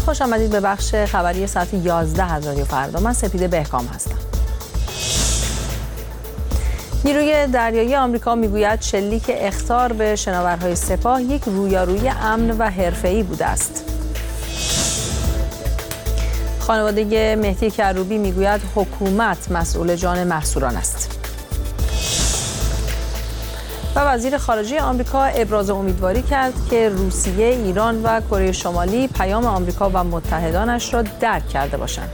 خوش آمدید به بخش خبری ساعت 11 از رادیو فردا. من سپیده بهکام هستم. نیروی دریایی آمریکا میگوید شلیک اخطار به شناورهای سپاه یک رویارویی امن و حرفه‌ای بوده است. خانواده مهدی کروبی میگوید حکومت مسئول جان محصوران است. و وزیر خارجه آمریکا ابراز امیدواری کرد که روسیه، ایران و کره شمالی پیام آمریکا و متحدانش را درک کرده باشند.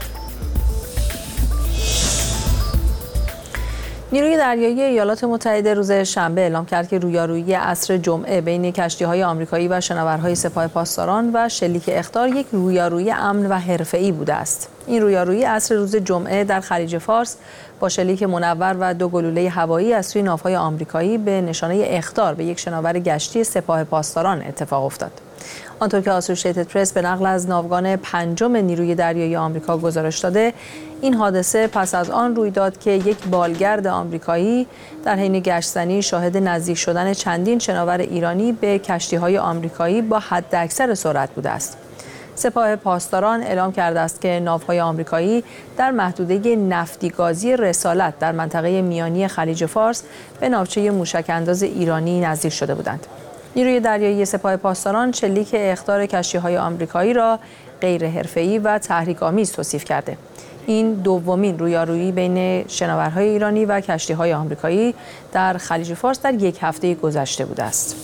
نیروی دریایی ایالات متحده روز شنبه اعلام کرد که رویارویی عصر جمعه بین کشتی‌های آمریکایی و شناورهای سپاه پاسداران و شلیک اخطار یک رویارویی امن و حرفه‌ای بوده است. این رویارویی عصر روز جمعه در خلیج فارس با شلیک منور و 2 گلوله هوایی از سوی ناوهای آمریکایی به نشانه اخطار به یک شناور گشتی سپاه پاسداران اتفاق افتاد. آنطور که آسوشیتد پرس به نقل از ناوگان 5 نیروی دریایی آمریکا گزارش داده، این حادثه پس از آن روی داد که یک بالگرد آمریکایی در حین گشتزنی شاهد نزدیک شدن چندین شناور ایرانی به کشتی‌های آمریکایی با حداکثر سرعت بوده است. سپاه پاسداران اعلام کرده است که ناوهای آمریکایی در محدوده نفتی گازی رسالت در منطقه میانی خلیج فارس به ناوچه موشک‌انداز ایرانی نزدیک شده بودند. نیروی دریایی سپاه پاسداران شلیک اخطار کشتی‌های آمریکایی را غیر حرفه‌ای و تحریک‌آمیز توصیف کرده. این دومین رویارویی بین شناورهای ایرانی و کشتی‌های آمریکایی در خلیج فارس در یک هفته گذشته بوده است.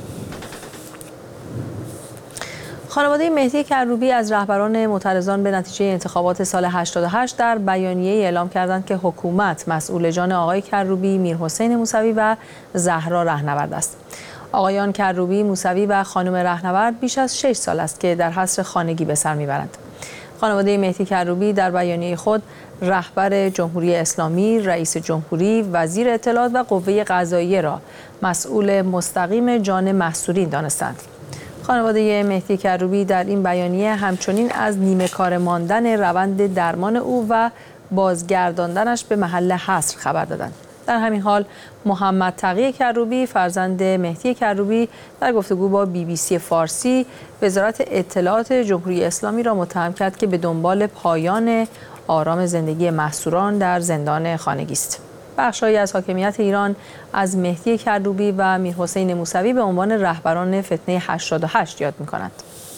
خانواده مهدی کروبی از رهبران معترضان به نتیجه انتخابات سال 88 در بیانیه‌ای اعلام کردند که حکومت مسئول جان آقای کروبی، میرحسین موسوی و زهرا رهنورد است. آقایان کروبی، موسوی و خانم رهنورد بیش از 6 سال است که در حصر خانگی به سر میبرند. خانواده مهدی کروبی در بیانیه خود رهبر جمهوری اسلامی، رئیس جمهوری، وزیر اطلاعات و قوه قضاییه را مسئول مستقیم جان محصورین دانستند. خانواده مهدی کروبی در این بیانیه همچنین از نیمه کار ماندن روند درمان او و بازگرداندنش به محل حصر خبر دادند. در همین حال محمد تقی کروبی فرزند مهدی کروبی در گفتگو با BBC فارسی وزارت اطلاعات جمهوری اسلامی را متهم کرد که به دنبال پایان آرام زندگی محصوران در زندان خانگی است. بخش‌هایی از حاکمیت ایران از مهدی کروبی و میرحسین موسوی به عنوان رهبران فتنه 88 یاد می‌کنند.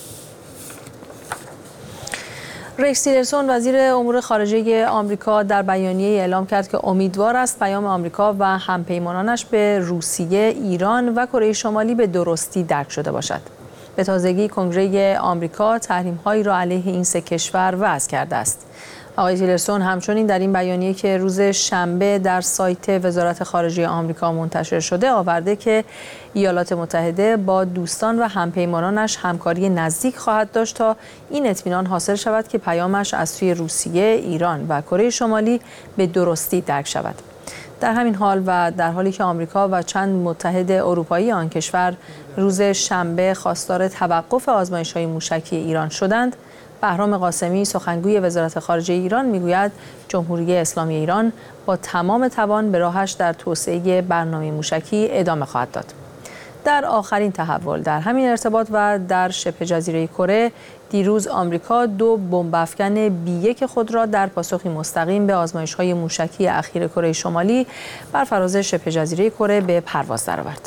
ریکس تیلرسون وزیر امور خارجه آمریکا در بیانیه اعلام کرد که امیدوار است پیام آمریکا و همپیمانانش به روسیه، ایران و کره شمالی به درستی درک شده باشد. به تازگی کنگره آمریکا تحریم‌هایی را علیه این 3 کشور وضع کرده است. آقای تیلرسون همچنین در این بیانیه که روز شنبه در سایت وزارت خارجه آمریکا منتشر شده آورده که ایالات متحده با دوستان و همپیمانانش همکاری نزدیک خواهد داشت تا این اطمینان حاصل شود که پیامش از سوی روسیه، ایران و کره شمالی به درستی درک شود. در همین حال و در حالی که آمریکا و چند متحد اروپایی آن کشور روز شنبه خواستار توقف آزمایش‌های موشکی ایران شدند، بهرام قاسمی سخنگوی وزارت خارجه ایران میگوید جمهوری اسلامی ایران با تمام توان به راهش در توسعه برنامه موشکی ادامه خواهد داد. در آخرین تحول در همین ارتباط و در شبه جزیره کره دیروز آمریکا 2 بمب افکن B1 خود را در پاسخی مستقیم به آزمایش‌های موشکی اخیر کره شمالی بر فراز شبه جزیره کره به پرواز درآورد.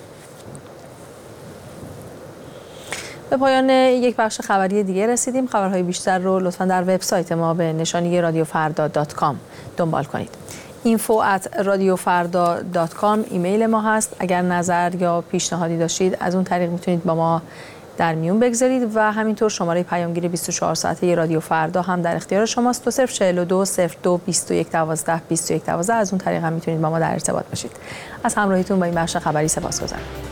به پایان یک بخش خبری دیگه رسیدیم. خبرهای بیشتر رو لطفاً در وبسایت ما به نشانی radiofarda.com دنبال کنید. info@radiofarda.com ایمیل ما هست. اگر نظر یا پیشنهادی داشتید از اون طریق میتونید با ما در میون بگذارید و همینطور شماره پیامگیر 24 ساعته رادیو فردا هم در اختیار شماست. 2042 02 21 12 21 12 از اون طریق هم میتونید با ما در ارتباط باشید. از همراهیتون با این بخش خبری سپاسگزارم.